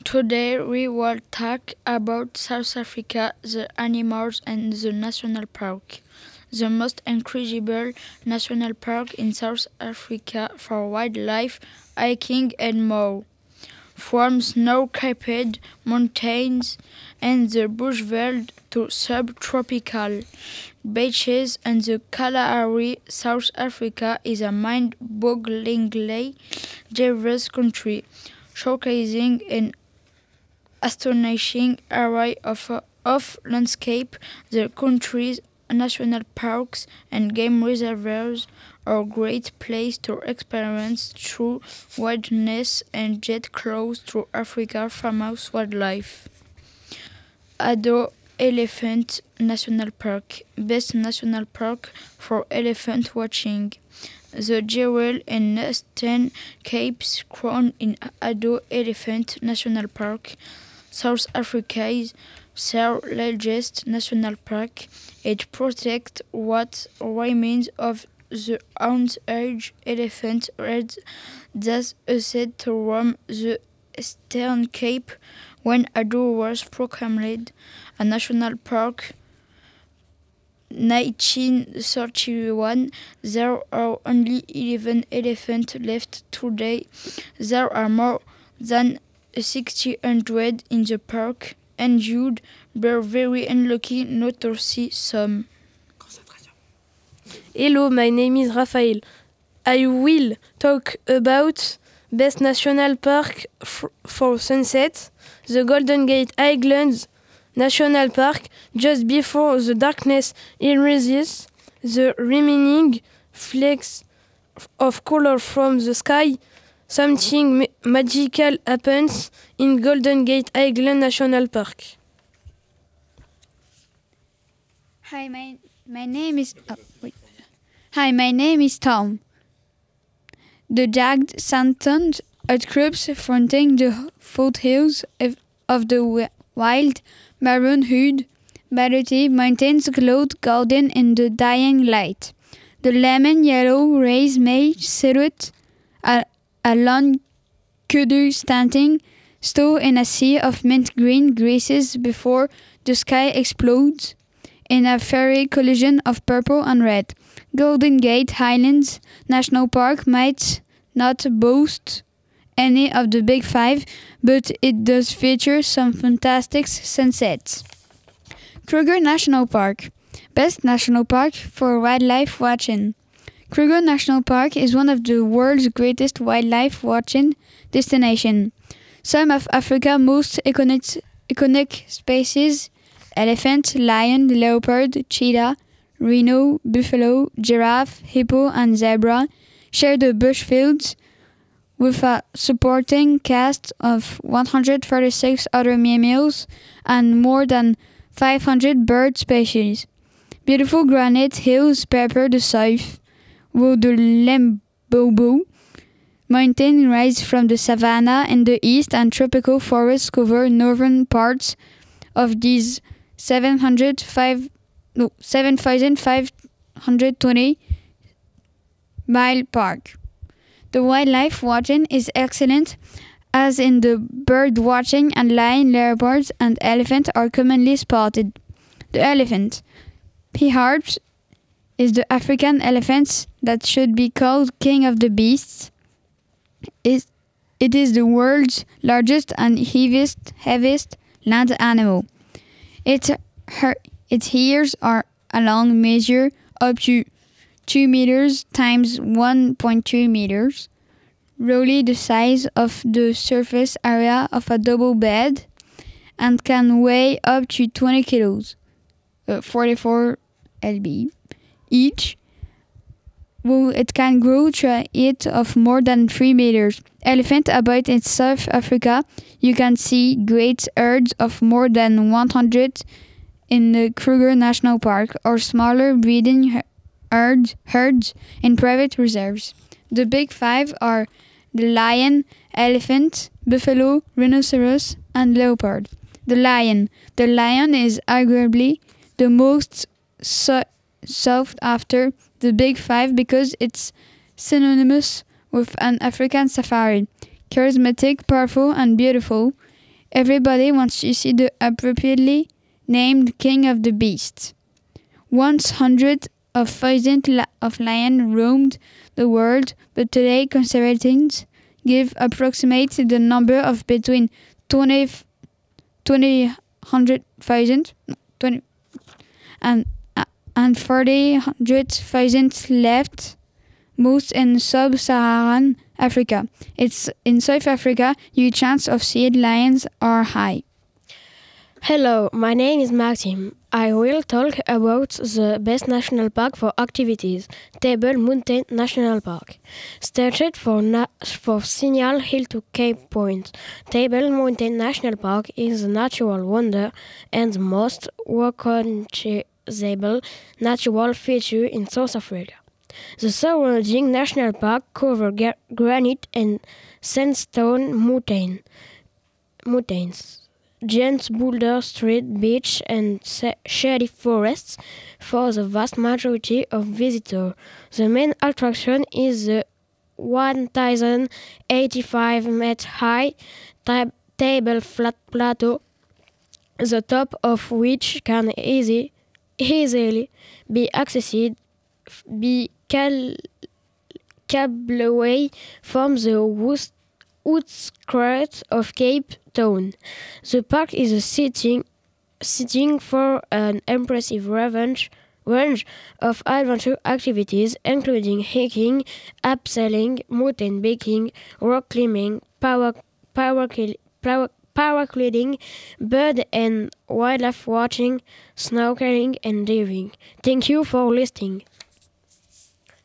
Today we will talk about South Africa, the animals and the national park. The most incredible national park in South Africa for wildlife, hiking and more. From snow-capped mountains and the bushveld to subtropical beaches and the Kalahari, South Africa is a mind-bogglingly diverse country, showcasing an astonishing array of landscape. The country's national parks and game reservoirs are a great place to experience true wilderness and get close to Africa's famous wildlife. Ado Elephant National Park, best national park for elephant watching. The Jewel and Eastern Cape's crown in Ado Elephant National Park, South Africa's third largest national park. It protects what remains of the orange elephant herd that used to roam the Eastern Cape when Ado was proclaimed a national park. 1931, there are only 11 elephants left today. There are more than 600 in the park, and you'd be very unlucky not to see some. Hello, my name is Raphael. I will talk about best national park for sunset, the Golden Gate Highlands National Park. Just before the darkness erases the remaining flakes of color from the sky, something magical happens in Golden Gate Highlands National Park. Hi, my name is Tom. The jagged sandstones outcrops fronting the foothills of the wild maroon hued Barote Mountains glowed golden in the dying light. The lemon yellow rays may silhouette a long kudu standing still in a sea of mint green graces before the sky explodes in a fiery collision of purple and red. Golden Gate Highlands National Park might not boast any of the big five, but it does feature some fantastic sunsets. Kruger National Park, best national park for wildlife watching. Kruger National Park is one of the world's greatest wildlife watching destinations. Some of Africa's most iconic species, elephant, lion, leopard, cheetah, rhino, buffalo, giraffe, hippo, and zebra, share the bushfields with a supporting cast of 136 other mammals and more than 500 bird species. Beautiful granite hills pepper the south, while the Limpopo mountains rise from the savanna in the east and tropical forests cover northern parts of these 7,520-mile park. The wildlife watching is excellent, as in the bird watching and lion, leopards, and elephant are commonly spotted. The elephant. Perhaps is the African elephant that should be called king of the beasts. It is the world's largest and heaviest land animal. Its ears are a long measure up to 2 meters times 1.2 meters, roughly the size of the surface area of a double bed, and can weigh up to 20 kilos, 44 lb, each, while it can grow to a height of more than 3 meters. Elephant about in South Africa, you can see great herds of more than 100 in the Kruger National Park or smaller breeding herds in private reserves. The big five are the lion, elephant, buffalo, rhinoceros, and leopard. The lion. The lion is arguably the most sought after the big five because it's synonymous with an African safari. Charismatic, powerful, and beautiful, Everybody wants to see the appropriately named King of the Beasts. Once hundreds of thousands of lions roamed the world, but today conservators give approximate the number of between 100,000 and 40,000 left, most in sub-Saharan Africa. It's in South Africa, your chance of seeing lions are high. Hello, my name is Maxim. I will talk about the best national park for activities, Table Mountain National Park. Started for Signal Hill to Cape Point, Table Mountain National Park is a natural wonder and the most recognizable natural feature in South Africa. The surrounding national park covers granite and sandstone mountains, giant boulder street beach and shady forests for the vast majority of visitors. The main attraction is the 1,085-meter high Table Flat Plateau, the top of which can easily be accessed by cableway from the outskirts of Cape Town. The park is a sitting for an impressive range of adventure activities, including hiking, abseiling, mountain biking, rock climbing, paragliding, bird and wildlife watching, snorkeling, and diving. Thank you for listening.